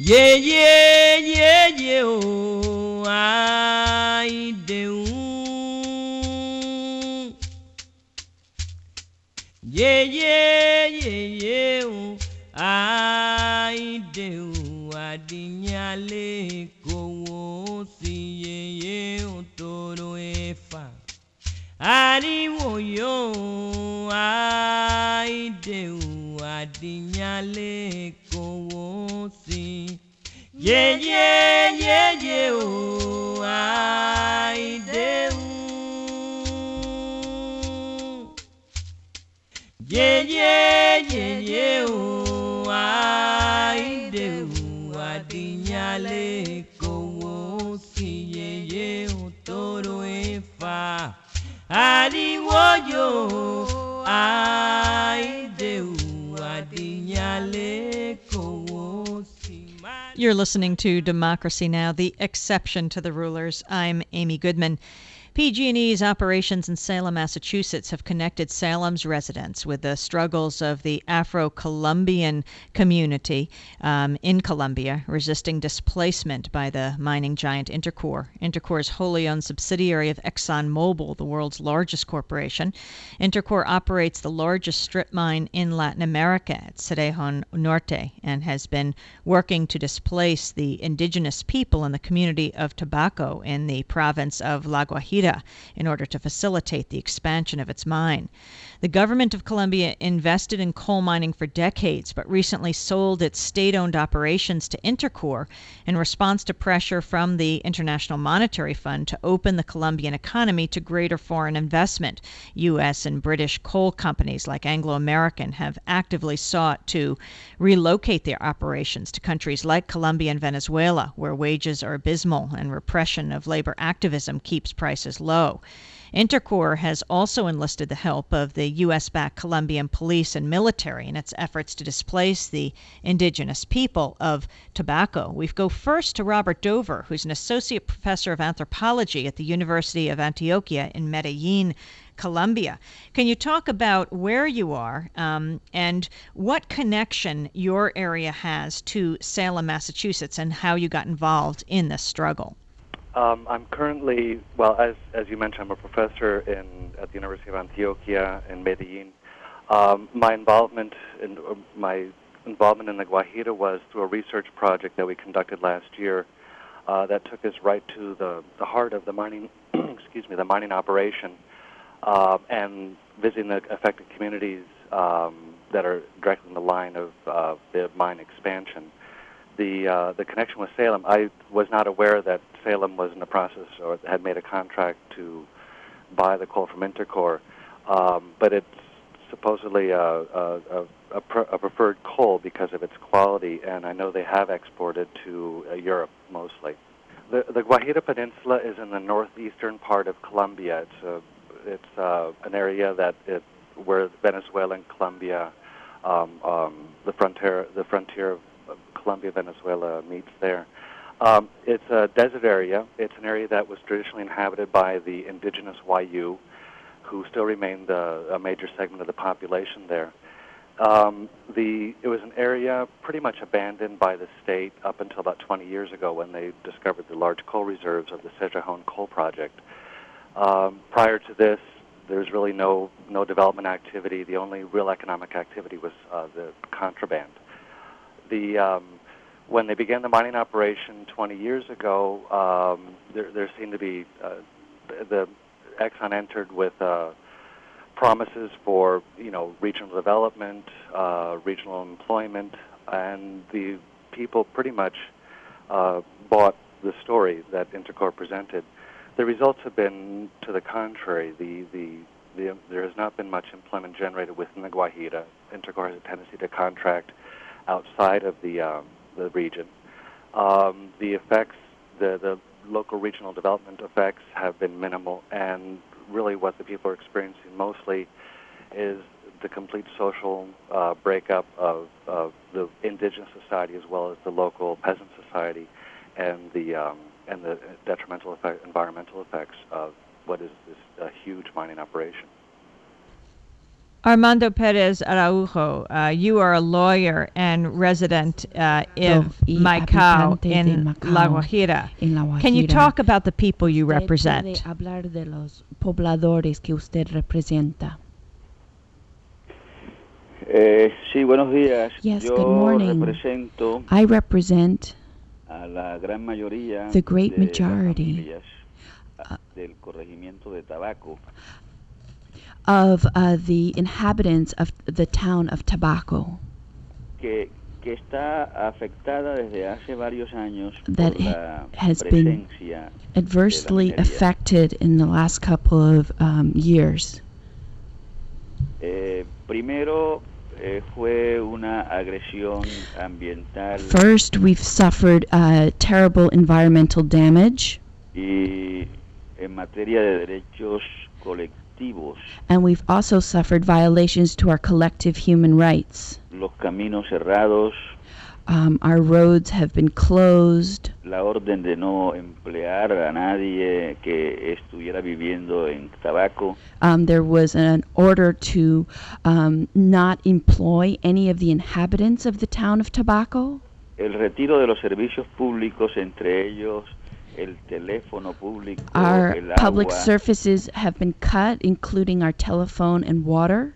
Yeah, yeah, yeah, yeah, oh, I do. Yeah, yeah, yeah, yeah, oh, I do. Adinyale kowo si yeah, yeah, oh, toro efa. Ariwo yo, I do. Adinyale kowo si. Yeah, yeah, yeah, yeah, oh, I do. Yeah, yeah, yeah, yeah, oh, I do. Adinyale kowo si, yeah, yeah, oh, toro efa. Ariwo yo, I do. Adinyale kowo si. You're listening to Democracy Now!, the exception to the rulers. I'm Amy Goodman. PG&E's operations in Salem, Massachusetts have connected Salem's residents with the struggles of the Afro-Colombian community in Colombia, resisting displacement by the mining giant Intercore. Intercore is wholly owned subsidiary of ExxonMobil, the world's largest corporation. Intercore operates the largest strip mine in Latin America at Cerrejón Norte and has been working to displace the indigenous people in the community of Tabaco in the province of La Guajira in order to facilitate the expansion of its mine. The government of Colombia invested in coal mining for decades, but recently sold its state-owned operations to Intercore in response to pressure from the International Monetary Fund to open the Colombian economy to greater foreign investment. U.S. and British coal companies like Anglo American have actively sought to relocate their operations to countries like Colombia and Venezuela, where wages are abysmal and repression of labor activism keeps prices low. Intercore has also enlisted the help of the U.S.-backed Colombian police and military in its efforts to displace the indigenous people of Tabaco. We go first to Robert Dover, who's an associate professor of anthropology at the University of Antioquia in Medellin, Colombia. Can you talk about where you are and what connection your area has to Salem, Massachusetts, and how you got involved in this struggle? I'm currently, as you mentioned, I'm a professor at the University of Antioquia in Medellin. My involvement in the Guajira was through a research project that we conducted last year that took us right to the heart of the mining, the mining operation, and visiting the affected communities that are directly in the line of the mine expansion. The connection with Salem, I was not aware that Salem was in the process or had made a contract to buy the coal from Intercore, but it's supposedly a preferred coal because of its quality, and I know they have exported to Europe mostly. The Guajira Peninsula is in the northeastern part of Colombia. It's an area where Venezuela and Colombia, the frontier of Colombia, Venezuela meets there. It's a desert area. It's an area that was traditionally inhabited by the indigenous Wayuu, who still remain a major segment of the population there. It was an area pretty much abandoned by the state up until about 20 years ago when they discovered the large coal reserves of the Cerrejón coal project. Prior to this, there's really no development activity. The only real economic activity was the contraband. When they began the mining operation 20 years ago, there seemed to be the Exxon entered with promises for regional development, regional employment, and the people pretty much bought the story that Intercore presented. The results have been to the contrary. There has not been much employment generated within the Guajira. Intercore has a tendency to contract outside of the region. The effects, the local regional development effects have been minimal, and really what the people are experiencing mostly is the complete social breakup of the indigenous society as well as the local peasant society, and the detrimental environmental effects of what is this huge mining operation. Armando Perez Araujo, you are a lawyer and resident of y Maicao habitante de in Macao, La Guajira. en La Can you Guajira. talk about the people you Usted represent? puede hablar de los pobladores que usted representa. Sí, buenos días. Yes, Yo good morning. represento I represent a la gran mayoría the great de majority las familias del corregimiento de Tabaco, of the inhabitants of the town of Tabaco que está afectada desde hace varios años That por la has been presencia adversely de la minería. affected in the last couple of years. Primero fue una agresión ambiental First, we've suffered terrible environmental damage, y en materia de derechos colectivos. and we've also suffered violations to our collective human rights. Los caminos cerrados, Our roads have been closed. la orden de no emplear a nadie que estuviera viviendo en Tabaco, There was an order to not employ any of the inhabitants of the town of Tabaco. el retiro de los servicios públicos, entre ellos el teléfono público, Our el public agua services have been cut, including our telephone and water.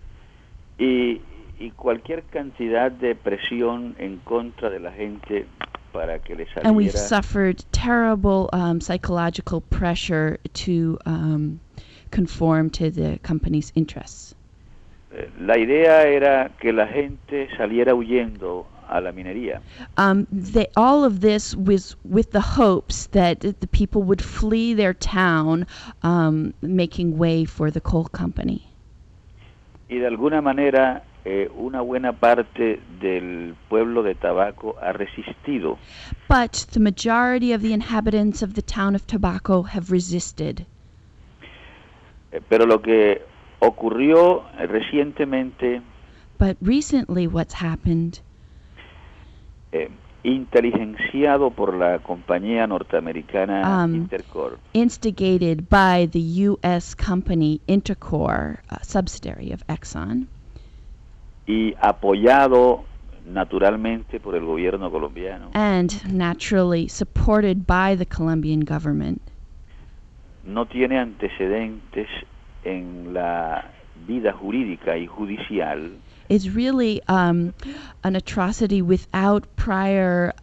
y cualquier cantidad de presión en contra de la gente para que le And we've saliera suffered terrible psychological pressure to conform to the company's interests. La idea era que la gente saliera huyendo a la minería. All of this was with the hopes that the people would flee their town, making way for the coal company. Y de alguna manera una buena parte del pueblo de Tabaco ha resistido. But the majority of the inhabitants of the town of Tabaco have resisted. Pero lo que ocurrió recientemente, But recently what's happened, inteligenciado por la compañía norteamericana Intercor, instigated by the U.S. company Intercor, a subsidiary of Exxon, y apoyado naturalmente por el gobierno colombiano, and naturally supported by the Colombian government, no tiene antecedentes en la vida jurídica y judicial, is really an atrocity without prior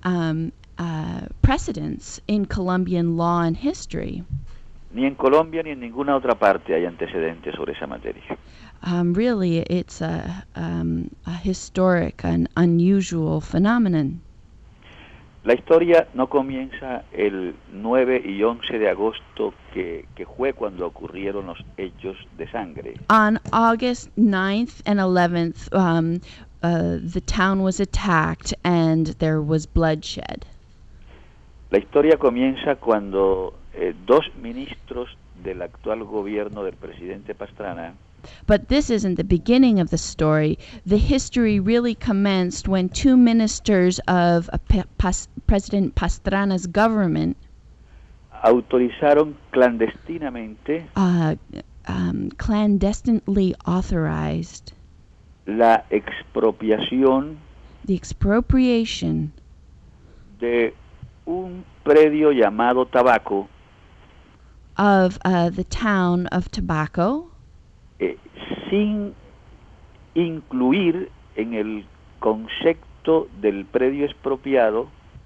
precedents in Colombian law and history. ni en Colombia ni en ninguna otra parte hay antecedentes sobre esa materia. Really, it's a historic and unusual phenomenon. La historia no comienza el 9 y 11 de agosto, que fue cuando ocurrieron los hechos de sangre. On August 9th and 11th, the town was attacked and there was bloodshed. La historia comienza cuando dos ministros del actual gobierno del presidente Pastrana But this isn't the beginning of the story. The history really commenced when two ministers of President Pastrana's government autorizaron clandestinamente clandestinely authorized la expropiación the expropriation de un predio llamado Tabaco of the town of Tabaco, sin incluir en el concepto del predio expropiado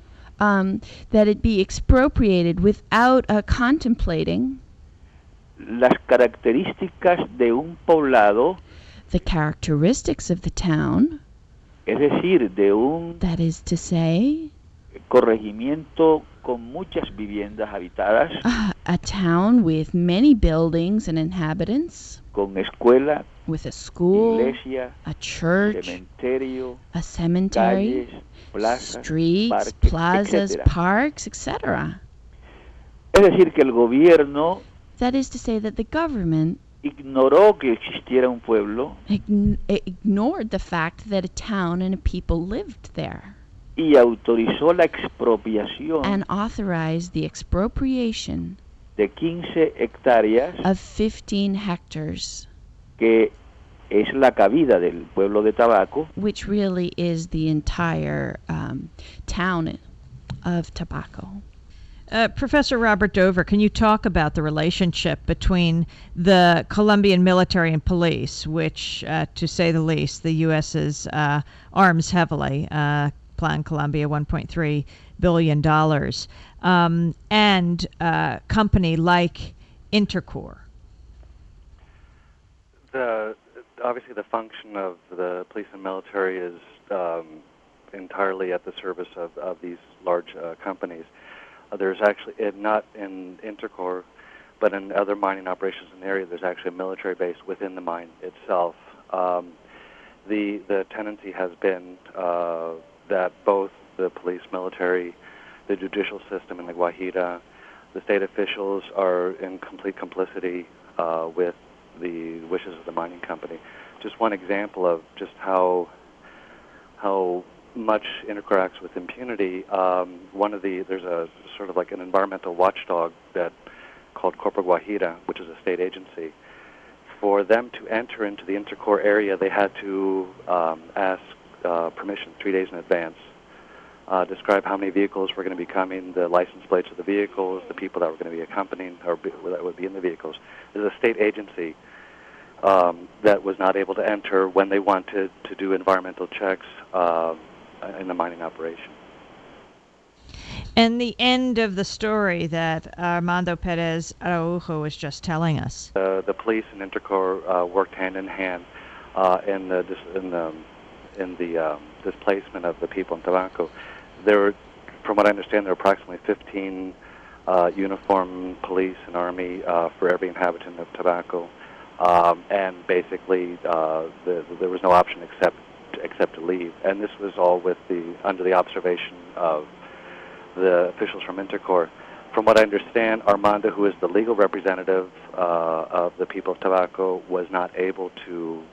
that it be expropriated without contemplating las características de un poblado, the characteristics of the town, es decir, de un that is to say, corregimiento con muchas viviendas habitadas, a town with many buildings and inhabitants, con escuela, with a school, iglesia, a church, cementerio, a cemetery, calles, plazas, streets, parques, plazas, etcétera. parks, etc. Es decir, que el gobierno That is to say that the government ignoró que existiera un pueblo ignored the fact that a town and a people lived there y autorizó la expropiación and authorized the expropriation de 15 hectáreas of 15 hectares que es la cabida del pueblo de Tabaco, which really is the entire town of Tabaco. Professor Robert Dover, can you talk about the relationship between the Colombian military and police, which, to say the least, the U.S.'s arms heavily, Plan Colombia, $1.3 billion, and a company like Intercor? Obviously, the function of the police and military is entirely at the service of these large companies. There's actually, not in Intercor, but in other mining operations in the area, there's actually a military base within the mine itself. The tendency has been that both the police, military, the judicial system in the Guajira, the state officials are in complete complicity with the wishes of the mining company. Just one example of just how much Intercor acts with impunity. There's a sort of like an environmental watchdog called Corpo Guajira, which is a state agency. For them to enter into the Intercor area, they had to ask permission 3 days in advance. Describe how many vehicles were going to be coming, the license plates of the vehicles, the people that were going to be accompanying or that would be in the vehicles. There's a state agency that was not able to enter when they wanted to do environmental checks in the mining operation. And the end of the story that Armando Perez Araujo was just telling us. The police and Intercor worked hand in hand in the displacement of the people in Tabaco. There were, from what I understand, there were approximately 15 uniformed police and army for every inhabitant of Tabaco, and basically there was no option except to leave. And this was all under the observation of the officials from Intercor. From what I understand, Armando, who is the legal representative of the people of Tabaco, was not able to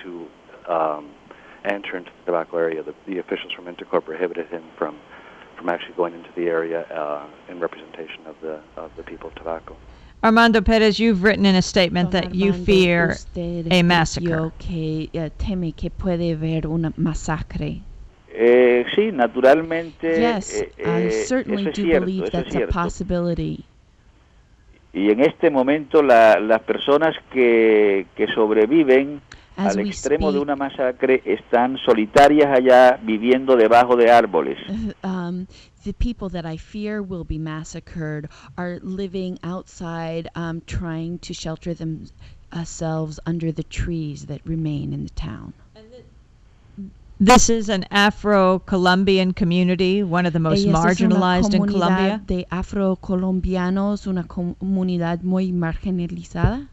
enter into the Tabaco area. The officials from Intercor prohibited him from actually going into the area in representation of the people of Tabaco. Armando Perez, you've written in a statement that you fear a massacre. Que teme que puede haber una masacre. Sí, naturalmente. Yes, I certainly do believe that's a possibility. Y en este momento las personas que sobreviven al extremo de una masacre están solitarias allá viviendo debajo de árboles. The people that I fear will be massacred are living outside, trying to shelter themselves under the trees that remain in the town. This is an Afro-Colombian community, one of the most marginalized in Colombia. De afro-colombianos, una comunidad muy marginalizada.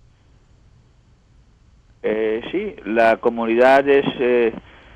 Sí, la comunidad es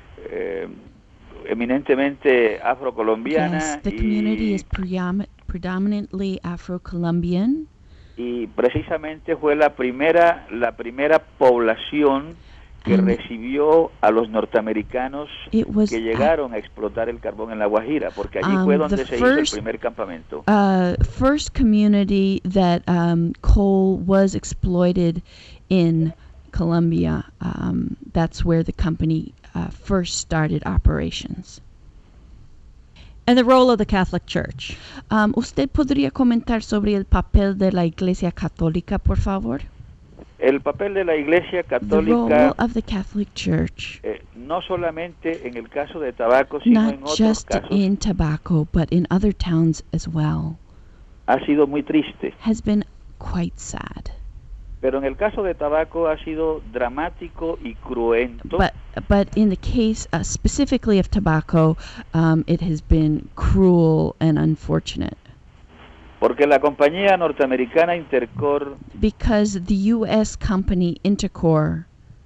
eminentemente afrocolombiana. Yes, the community is predominantly Afro-Colombian. Y precisamente fue la primera población que recibió a los norteamericanos que llegaron a explotar el carbón en la Guajira, porque allí fue donde se hizo el primer campamento. First community that coal was exploited in Colombia. That's where the company first started operations. And the role of the Catholic Church. ¿Usted podría comentar sobre el papel de la Iglesia Católica, por favor? El papel de la Iglesia Católica, the role of the Catholic Church, no solamente en el caso de Tabaco, sino en otros just casos, in Tabaco, but in other towns as well, ha sido muy triste. has been quite sad. Pero en el caso de Tabaco ha sido dramático y cruento. But in the case specifically of Tabaco, it has been cruel and unfortunate. Porque la compañía norteamericana Intercor, because the U.S. company Intercor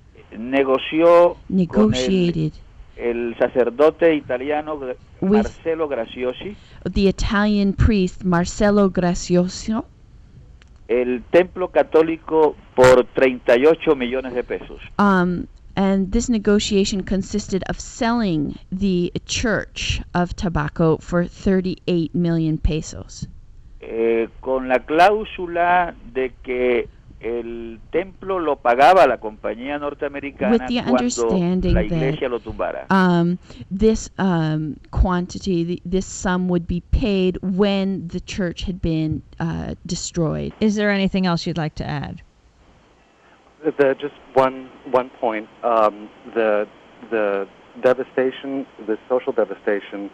negotiated con el sacerdote italiano Marcello Graziosi, the Italian priest Marcello Graziosi, el templo católico por 38 millones de pesos. And this negotiation consisted of selling the church of Tabaco for 38 million pesos. Con la cláusula de que el templo lo pagaba la compañía norteamericana cuando la iglesia lo tumbara. This quantity, this sum would be paid when the church had been destroyed. Is there anything else you'd like to add? Just one point. The devastation, the social devastation,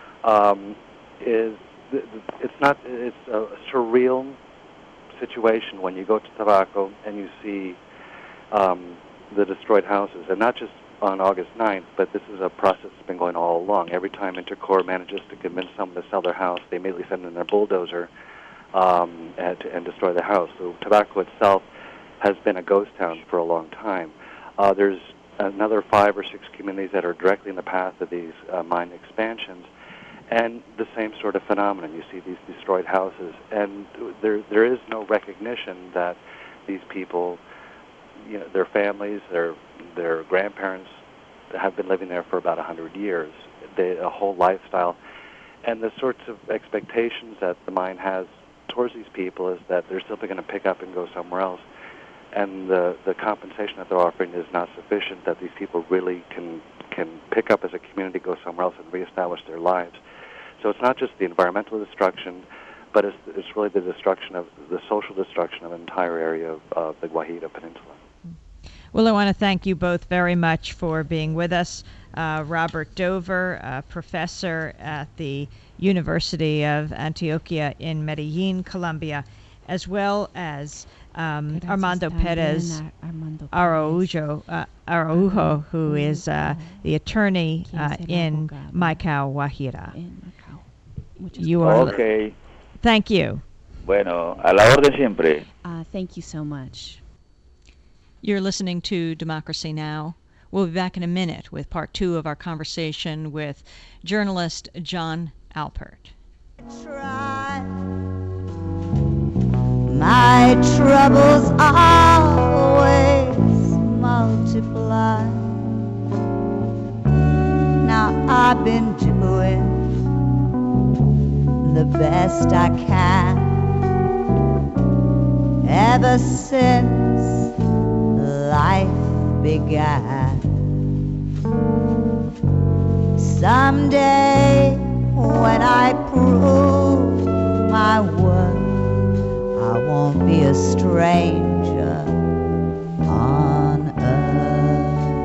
it's a surreal situation when you go to Tabaco and you see the destroyed houses, and not just on August 9th, but this is a process that's been going all along. Every time Intercorp manages to convince someone to sell their house, they immediately send in their bulldozer and destroy the house. So Tabaco itself has been a ghost town for a long time. There's another 5 or 6 communities that are directly in the path of these mine expansions, and the same sort of phenomenon. You see these destroyed houses, and there is no recognition that these people, their families, their grandparents have been living there for about 100 years, a whole lifestyle, and the sorts of expectations that the mine has towards these people is that they're simply going to pick up and go somewhere else, and the compensation that they're offering is not sufficient that these people really can pick up as a community, go somewhere else, and reestablish their lives. So it's not just the environmental destruction, but it's really the social destruction of an entire area of the Guajira Peninsula. Well, I want to thank you both very much for being with us. Robert Dover, a professor at the University of Antioquia in Medellin, Colombia, as well as Armando Perez Araujo, who is the attorney in Maicao, Guajira. You are okay. Thank you. Bueno, a la orden siempre. Thank you so much. You're listening to Democracy Now! We'll be back in a minute with part 2 of our conversation with journalist John Alpert. My troubles always multiply. Now I've been doing the best I can ever since life began. Someday when I prove my worth, I won't be a stranger on earth.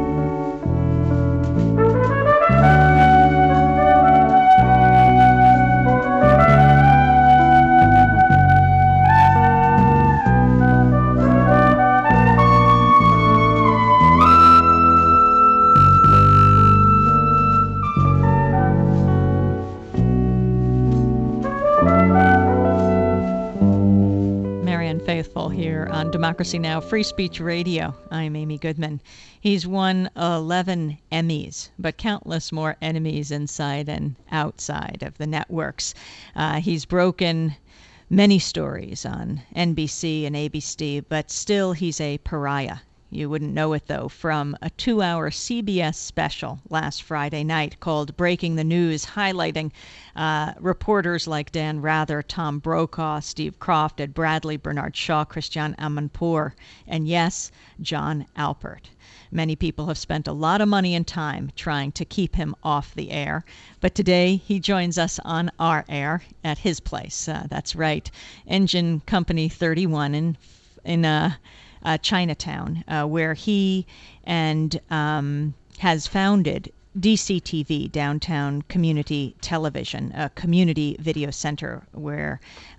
Faithful here on Democracy Now! Free Speech Radio. I'm Amy Goodman. He's won 11 Emmys, but countless more enemies inside and outside of the networks. He's broken many stories on NBC and ABC, but still he's a pariah. You wouldn't know it, though, from a 2-hour CBS special last Friday night called Breaking the News, highlighting reporters like Dan Rather, Tom Brokaw, Steve Croft, Ed Bradley, Bernard Shaw, Christiane Amanpour, and yes, John Alpert. Many people have spent a lot of money and time trying to keep him off the air, but today he joins us on our air at his place. That's right, Engine Company 31 in Chinatown, where he and has founded DCTV, Downtown Community Television, a community video center where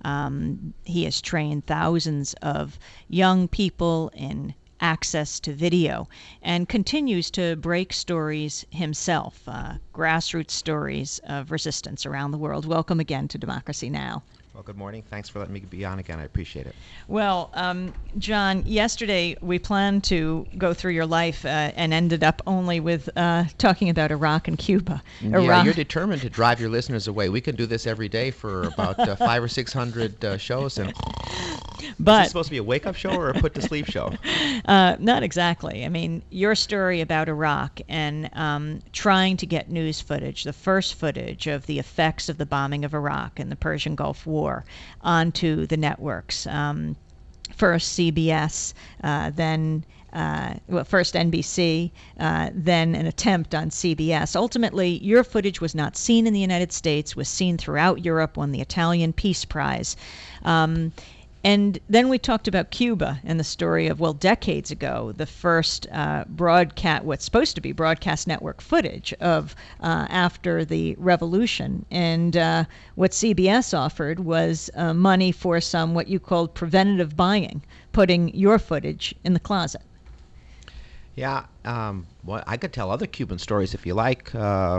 he has trained thousands of young people in access to video and continues to break stories himself, grassroots stories of resistance around the world. Welcome again to Democracy Now! Well, good morning. Thanks for letting me be on again. I appreciate it. Well, John, yesterday we planned to go through your life and ended up only with talking about Iraq and Cuba. Yeah, you're determined to drive your listeners away. We can do this every day for about 500 or 600 shows. And but, is this supposed to be a wake-up show or a put-to-sleep show? Not exactly. I mean, your story about Iraq and trying to get news footage, the first footage of the effects of the bombing of Iraq and the Persian Gulf War onto the networks. first CBS, then first NBC, then an attempt on CBS. Ultimately, your footage was not seen in the United States, was seen throughout Europe, won the Italian Peace Prize. And then we talked about Cuba and the story of, well, decades ago, the first what's supposed to be broadcast network footage of after the revolution. And what CBS offered was money for some what you called preventative buying, putting your footage in the closet. Yeah, well, I could tell other Cuban stories if you like.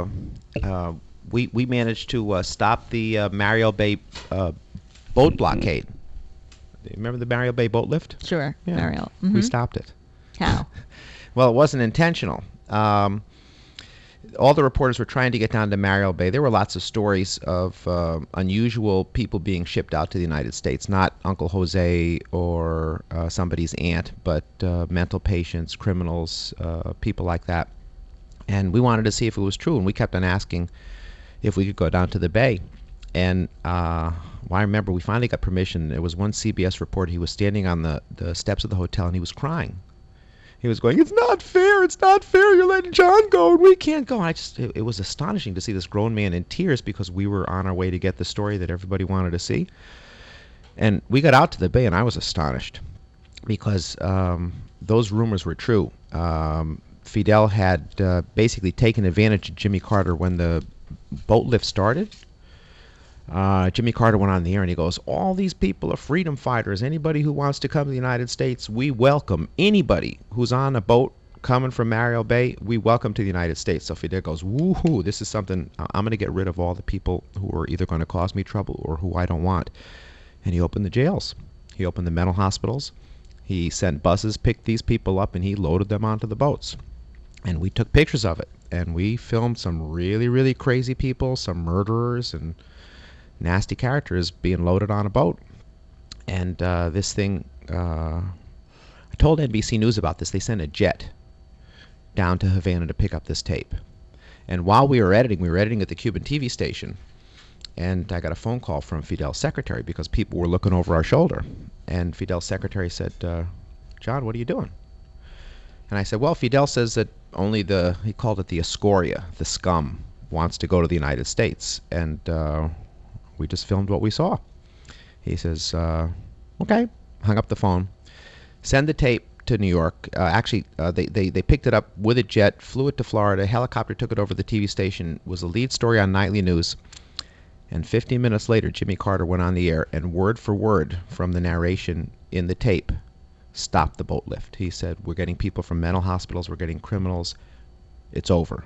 We managed to stop the Mariel Bay boat blockade. Remember the Mariel Bay boat lift? Sure, yeah. Mariel. Mm-hmm. We stopped it. How? Well, it wasn't intentional. All the reporters were trying to get down to Mariel Bay. There were lots of stories of unusual people being shipped out to the United States, not Uncle Jose or somebody's aunt, but mental patients, criminals, people like that. And we wanted to see if it was true, and we kept on asking if we could go down to the Bay. And well, I remember we finally got permission. There was one CBS reporter. He was standing on the steps of the hotel, and he was crying. He was going, "It's not fair. It's not fair. You're letting John go, and we can't go." And it was astonishing to see this grown man in tears because we were on our way to get the story that everybody wanted to see. And we got out to the Bay, and I was astonished because those rumors were true. Fidel had basically taken advantage of Jimmy Carter when the boat lift started. Jimmy Carter went on the air and he goes, "All these people are freedom fighters. Anybody who wants to come to the United States, we welcome. Anybody who's on a boat coming from Mariel Bay, we welcome to the United States." So Fidel goes, "Woohoo, this is something. I'm going to get rid of all the people who are either going to cause me trouble or who I don't want." And he opened the jails. He opened the mental hospitals. He sent buses, picked these people up, and he loaded them onto the boats. And we took pictures of it. And we filmed some really, really crazy people, some murderers and nasty characters being loaded on a boat. And this thing, I told NBC News about this. They sent a jet down to Havana to pick up this tape. And while we were editing at the Cuban TV station, and I got a phone call from Fidel's secretary because people were looking over our shoulder. And Fidel's secretary said, "John, what are you doing?" And I said, "Well, Fidel says that only he called it the escoria, the scum, wants to go to the United States. And we just filmed what we saw." He says, "Okay," hung up the phone, send the tape to New York. They picked it up with a jet, flew it to Florida, helicopter took it over to the TV station, was a lead story on Nightly News. And 15 minutes later, Jimmy Carter went on the air, and word for word from the narration in the tape, stopped the boat lift. He said, "We're getting people from mental hospitals, we're getting criminals, it's over."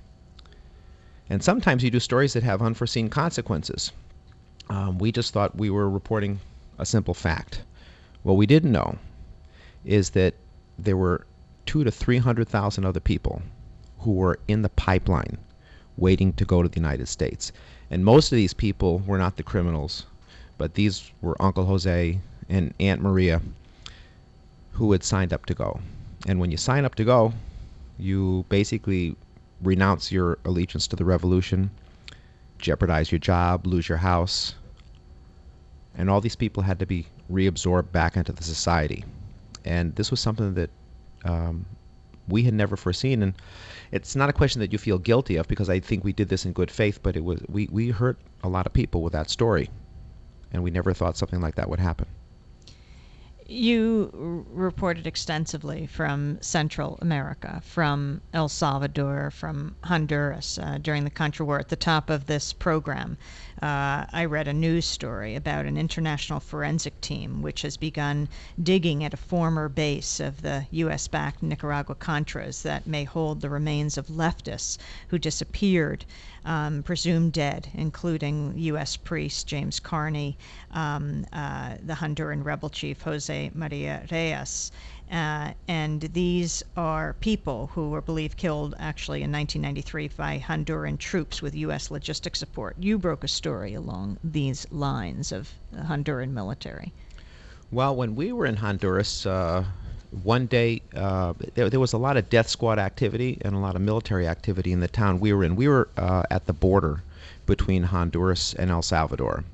And sometimes you do stories that have unforeseen consequences. We just thought we were reporting a simple fact. What we didn't know is that there were 200,000 to 300,000 other people who were in the pipeline waiting to go to the United States. And most of these people were not the criminals, but these were Uncle Jose and Aunt Maria who had signed up to go. And when you sign up to go, you basically renounce your allegiance to the revolution, jeopardize your job, lose your house, and all these people had to be reabsorbed back into the society. And this was something that we had never foreseen. And it's not a question that you feel guilty of, because I think we did this in good faith, but we hurt a lot of people with that story, and we never thought something like that would happen. You reported extensively from Central America, from El Salvador, from Honduras during the Contra War. At the top of this program, I read a news story about an international forensic team which has begun digging at a former base of the U.S.-backed Nicaragua Contras that may hold the remains of leftists who disappeared, presumed dead, including U.S. priest James Carney, the Honduran rebel chief Jose Maria Reyes. And these are people who were believed killed actually in 1993 by Honduran troops with U.S. logistic support. You broke a story along these lines of the Honduran military. Well, when we were in Honduras, one day there was a lot of death squad activity and a lot of military activity in the town we were in. We were at the border between Honduras and El Salvador.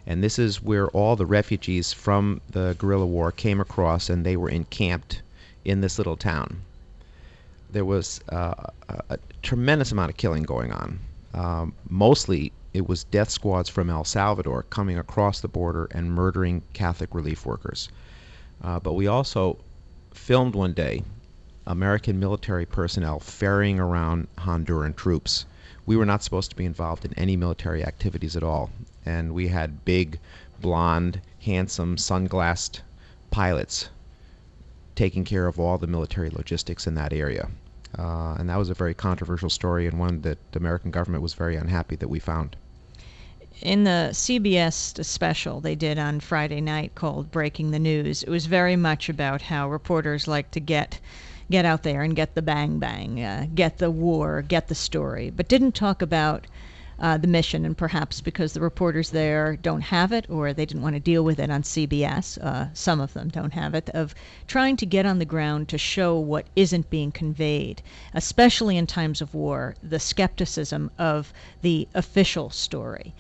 And this is where all the refugees from the guerrilla war came across, and they were encamped in this little town. There was a tremendous amount of killing going on. Mostly it was death squads from El Salvador coming across the border and murdering Catholic relief workers. But we also filmed one day American military personnel ferrying around Honduran troops. We were not supposed to be involved in any military activities at all. And we had big, blonde, handsome, sunglassed pilots taking care of all the military logistics in that area. And that was a very controversial story, and one that the American government was very unhappy that we found. In the CBS special they did on Friday night called Breaking the News, it was very much about how reporters like to get out there and get the bang, get the war, get the story, but didn't talk about the mission, and perhaps because the reporters there don't have it, or they didn't want to deal with it on CBS, some of them don't have it, of trying to get on the ground to show what isn't being conveyed, especially in times of war, the skepticism of the official story.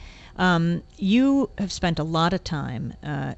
You have spent a lot of time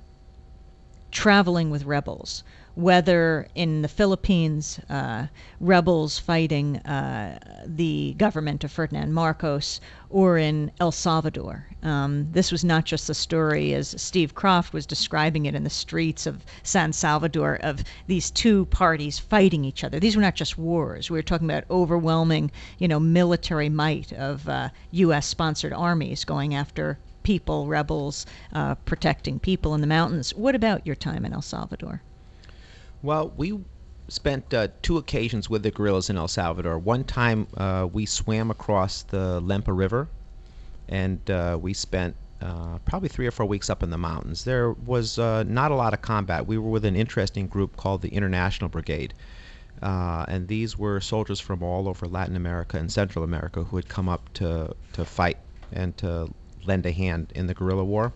traveling with rebels, whether in the Philippines, rebels fighting the government of Ferdinand Marcos, or in El Salvador. This was not just the story, as Steve Kroft was describing it in the streets of San Salvador, of these two parties fighting each other. These were not just wars. We were talking about overwhelming, military might of U.S.-sponsored armies going after people, rebels, protecting people in the mountains. What about your time in El Salvador? Well, we spent 2 occasions with the guerrillas in El Salvador. One time we swam across the Lempa River, and we spent probably 3 or 4 weeks up in the mountains. There was not a lot of combat. We were with an interesting group called the International Brigade, and these were soldiers from all over Latin America and Central America who had come up to fight and to lend a hand in the guerrilla war.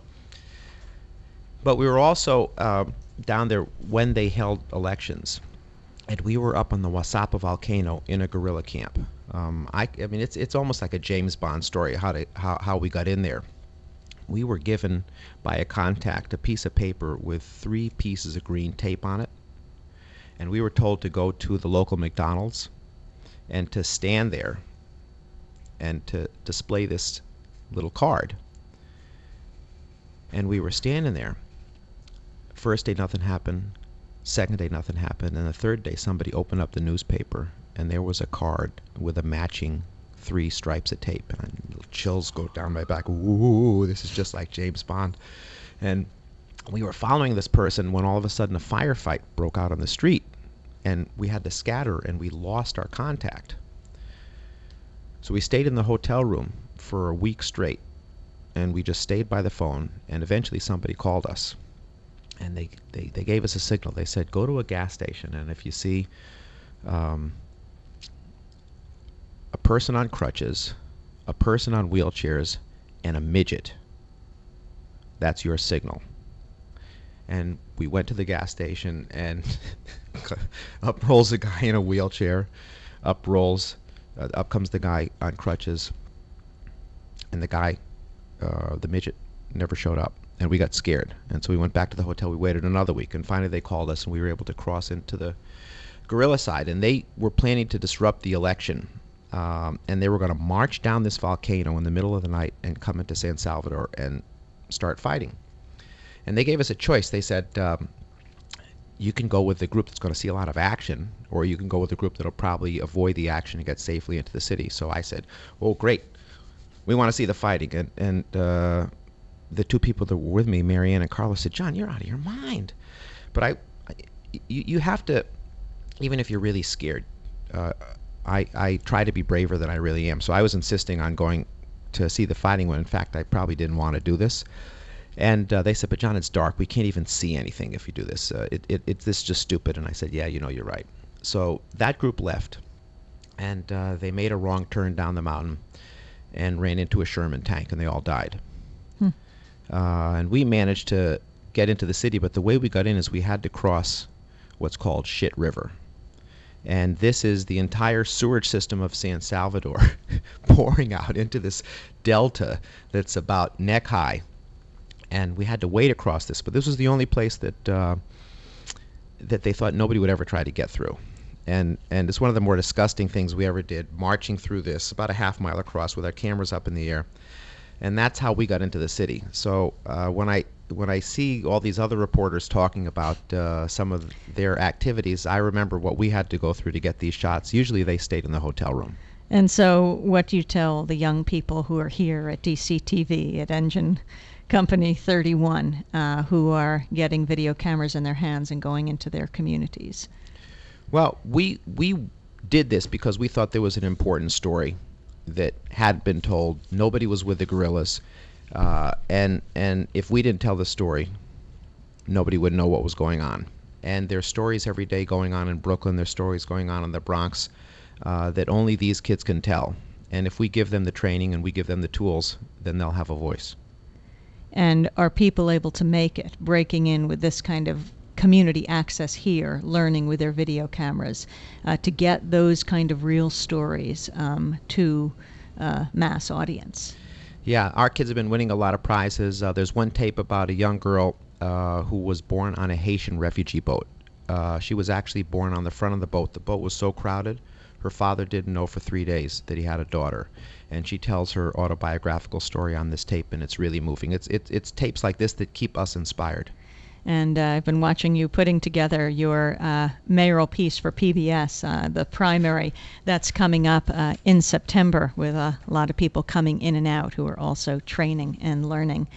But we were also down there when they held elections, and we were up on the Wasapa volcano in a guerrilla camp. I mean, it's almost like a James Bond story how we got in there. We were given by a contact a piece of paper with 3 pieces of green tape on it, and we were told to go to the local McDonald's and to stand there and to display this little card. And we were standing there. First day nothing happened, second day nothing happened, and the third day somebody opened up the newspaper and there was a card with a matching 3 stripes of tape, and little chills go down my back. Ooh, this is just like James Bond. And we were following this person when all of a sudden a firefight broke out on the street, and we had to scatter and we lost our contact. So we stayed in the hotel room for a week straight, and we just stayed by the phone, and eventually somebody called us. And they gave us a signal. They said, go to a gas station, and if you see a person on crutches, a person on wheelchairs, and a midget, that's your signal. And we went to the gas station, and up rolls a guy in a wheelchair, up comes the guy on crutches, and the guy, the midget, never showed up. And we got scared, and so we went back to the hotel. We waited another week, and finally they called us, and we were able to cross into the guerrilla side. And they were planning to disrupt the election, and they were going to march down this volcano in the middle of the night and come into San Salvador and start fighting. And they gave us a choice. They said, you can go with the group that's going to see a lot of action, or you can go with the group that'll probably avoid the action and get safely into the city. So I said, oh, great. We want to see the fighting. And the 2 people that were with me, Marianne and Carlos, said, John, you're out of your mind. But you have to, even if you're really scared, I try to be braver than I really am. So I was insisting on going to see the fighting when, in fact, I probably didn't want to do this. And they said, but John, it's dark. We can't even see anything if you do this. This is just stupid. And I said, yeah, you're right. So that group left, and they made a wrong turn down the mountain and ran into a Sherman tank, and they all died. And we managed to get into the city, but the way we got in is we had to cross what's called Shit River. And this is the entire sewage system of San Salvador pouring out into this delta that's about neck high. And we had to wade across this, but this was the only place that that they thought nobody would ever try to get through. And it's one of the more disgusting things we ever did, marching through this about a half mile across with our cameras up in the air. And that's how we got into the city. So when I see all these other reporters talking about some of their activities, I remember what we had to go through to get these shots. Usually they stayed in the hotel room. And so what do you tell the young people who are here at DCTV, at Engine Company 31, who are getting video cameras in their hands and going into their communities? Well, we did this because we thought there was an important story that had been told. Nobody was with the guerrillas, and if we didn't tell the story, nobody would know what was going on. And there's stories every day going on in Brooklyn. There's stories going on in the Bronx that only these kids can tell. And if we give them the training and we give them the tools, then they'll have a voice. And are people able to make it, breaking in with this kind of community access here, learning with their video cameras, to get those kind of real stories to mass audience? Yeah, our kids have been winning a lot of prizes. There's one tape about a young girl who was born on a Haitian refugee boat. She was actually born on the front of the boat. The boat was so crowded, her father didn't know for 3 days that he had a daughter. And she tells her autobiographical story on this tape, and it's really moving. It's tapes like this that keep us inspired. And I've been watching you putting together your mayoral piece for PBS, the primary that's coming up in September, with a lot of people coming in and out who are also training and learning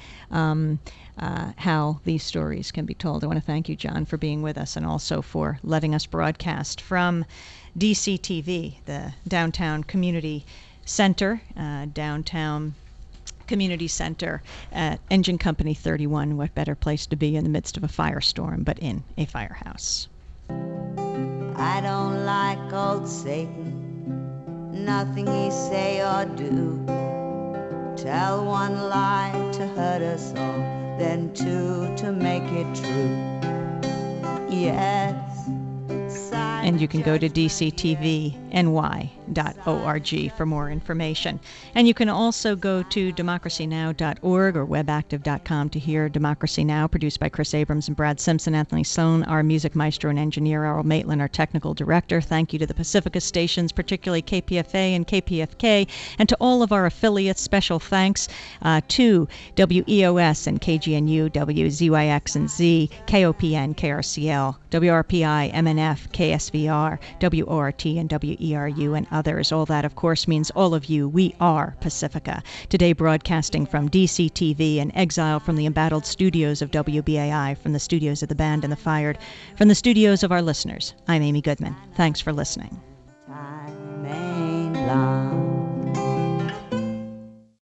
how these stories can be told. I want to thank you, John, for being with us and also for letting us broadcast from DCTV, the Downtown Community Center, downtown community center at Engine Company 31. What better place to be in the midst of a firestorm but in a firehouse? I don't like old Satan, nothing he say or do. Tell one lie to hurt us all, then two to make it true. Yes. And you can go to dctvny.org for more information. And you can also go to democracynow.org or webactive.com to hear Democracy Now!, produced by Chris Abrams and Brad Simpson. Anthony Sloan, our music maestro and engineer. Errol Maitland, our technical director. Thank you to the Pacifica stations, particularly KPFA and KPFK, and to all of our affiliates. Special thanks to WEOS and KGNU, WZYX and Z, KOPN, KRCL, WRPI, MNF, KSVR, WORT, and WERU, and others. All that, of course, means all of you. We are Pacifica. Today broadcasting from DCTV and exile from the embattled studios of WBAI, from the studios of the Band and the Fired, from the studios of our listeners. I'm Amy Goodman. Thanks for listening. Time ain't long.